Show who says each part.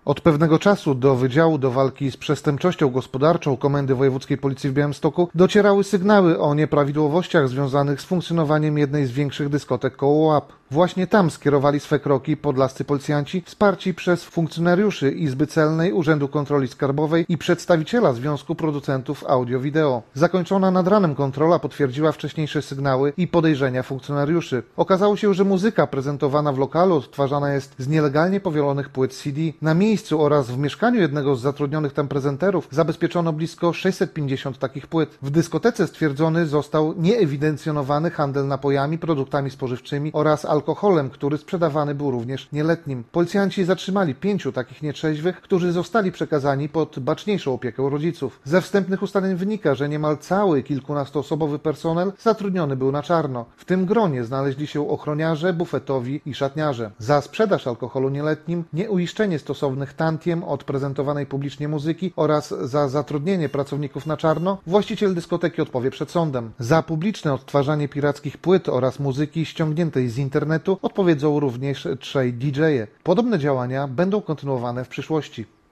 Speaker 1: Od pewnego czasu do Wydziału do Walki z Przestępczością Gospodarczą Komendy Wojewódzkiej Policji w Białymstoku docierały sygnały o nieprawidłowościach związanych z funkcjonowaniem jednej z większych dyskotek koło Łap. Właśnie tam skierowali swe kroki podlascy policjanci, wsparci przez funkcjonariuszy Izby Celnej, Urzędu Kontroli Skarbowej i przedstawiciela Związku Producentów Audio-Wideo. Zakończona nad ranem kontrola potwierdziła wcześniejsze sygnały i podejrzenia funkcjonariuszy. Okazało się, że muzyka prezentowana w lokalu odtwarzana jest z nielegalnie powielonych płyt CD. Na miejscu oraz w mieszkaniu jednego z zatrudnionych tam prezenterów zabezpieczono blisko 650 takich płyt. W dyskotece stwierdzony został nieewidencjonowany handel napojami, produktami spożywczymi oraz alkoholem, który sprzedawany był również nieletnim. Policjanci zatrzymali 5 takich nietrzeźwych, którzy zostali przekazani pod baczniejszą opiekę rodziców. Ze wstępnych ustaleń wynika, że niemal cały kilkunastoosobowy personel zatrudniony był na czarno. W tym gronie znaleźli się ochroniarze, bufetowi i szatniarze. Za sprzedaż alkoholu nieletnim, nieuiszczenie stosownych tantiem od prezentowanej publicznie muzyki oraz za zatrudnienie pracowników na czarno właściciel dyskoteki odpowie przed sądem. Za publiczne odtwarzanie pirackich płyt oraz muzyki ściągniętej z internetu odpowiedzą również 3 DJ-e. Podobne działania będą kontynuowane w przyszłości.